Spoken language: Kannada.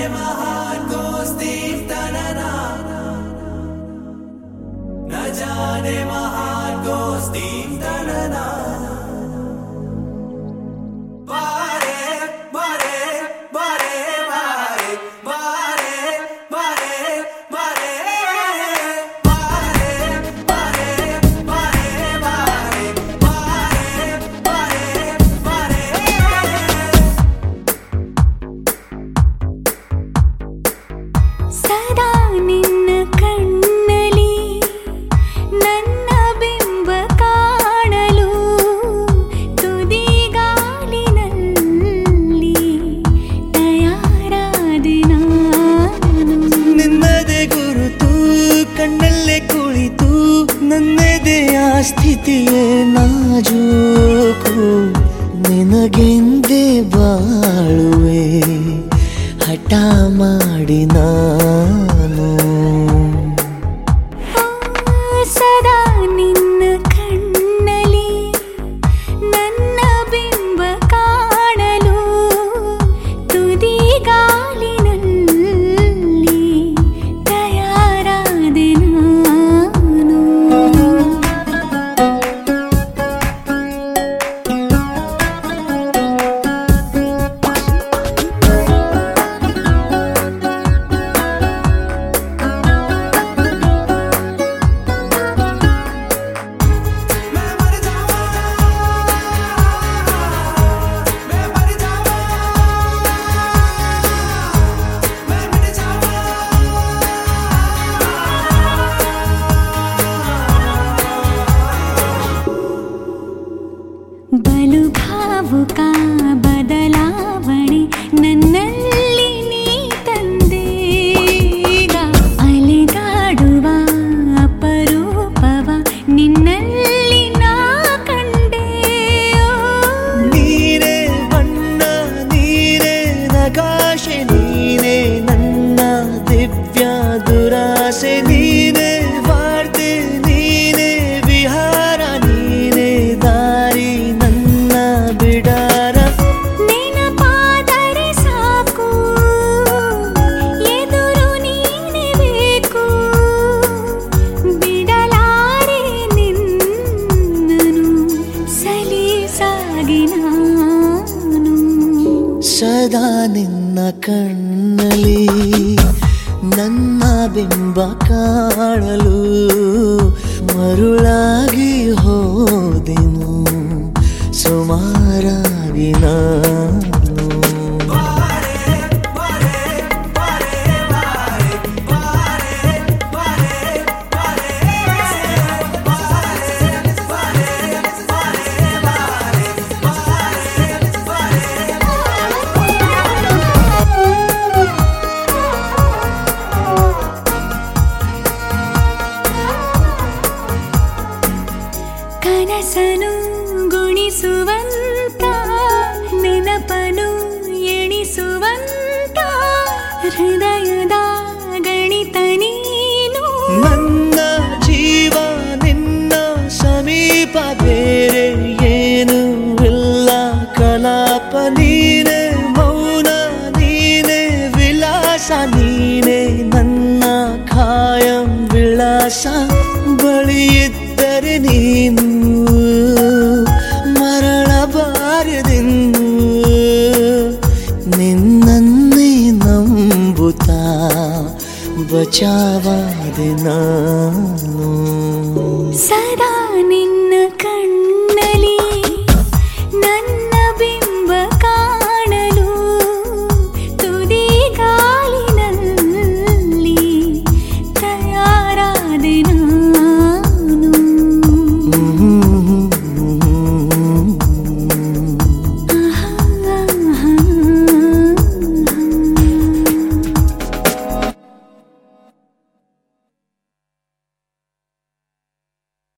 ಸ್ಥಿತಿಯೇ ನಾಜೂಕು ನಿನಗೆಂದೇ ಬಾಳುವೆ ಹಠ ಮಾಡಿ ನಾನು ಸದಾ ನಿನ್ನ ಕಣ್ಣಲ್ಲಿ ನನ್ನ ಬಿಂಬ ಕಾಣಲು ತುದಿಗಾಲಿನಲ್ಲಿ ತಯಾರಾದೆ ನಾನು ಬಲು ಭಾವುಕ ಬದಲಾವಣೆ ನನ್ನಲ್ಲಿ ನೀ ತಂದೀಗ ಅಲೆದಾಡುವ ಅಪರೂಪವ ನಿನ್ನಲ್ಲಿ ನಾ ಕಂಡೆ ನೀನೇ ಬಣ್ಣ ನೀನೇ ನಗಾಶೆ ನೀನೇ ನನ್ನ ದಿವ್ಯ ದುರಾಸೆ ನೀನೇ ವಾರ್ತೆ ನೀನೇ ವಿಹಾರ ನೀನೇ ದಾರಿ ಬಿಡಾರ ನೆನಪಾದರೆ ಸಾಕು ಎದುರು ನೀನೆ ಬೇಕು ಬಿಡಲಾರೆ ನಿನ್ನನು ಸಲೀಸಾಗಿ ನಾನು ಸದಾ ನಿನ್ನ ಕಣ್ಣಲ್ಲಿ ನನ್ನ ಬಿಂಬ ಕಾಣಲು ಮರುಳಾಗಿ ಹೋದೆನು ಸುಮಾರಾಗಿ ನಾನು ಕನಸನು ಗುಣಿಸುವಂತ ನೆನಪನು ಎಣಿಸುವಂತ ಹೃದಯದ ಗಣಿತ ನೀನು ನನ್ನ ಜೀವ ನಿನ್ನ ಸಮೀಪ ಬೇರೆ ಏನು ಇಲ್ಲ ಕಲಾಪ ನೀನೇ ಮೌನ ನೀನೇ ವಿಲಾಸ ನೀನೇ ನನ್ನ ಖಾಯಂ ವಿಳಾಸ ಬಳಿಯಿದ್ದರೆ ನೀನು ಮರಳಬಾರದೆಂದು ನಿನ್ನನ್ನೇ ನಂಬುತ್ತಾ ಬಚಾವಾದೆ ನಾನು ಸದಾ ನಿನ್ನ ಕಣ್ಣು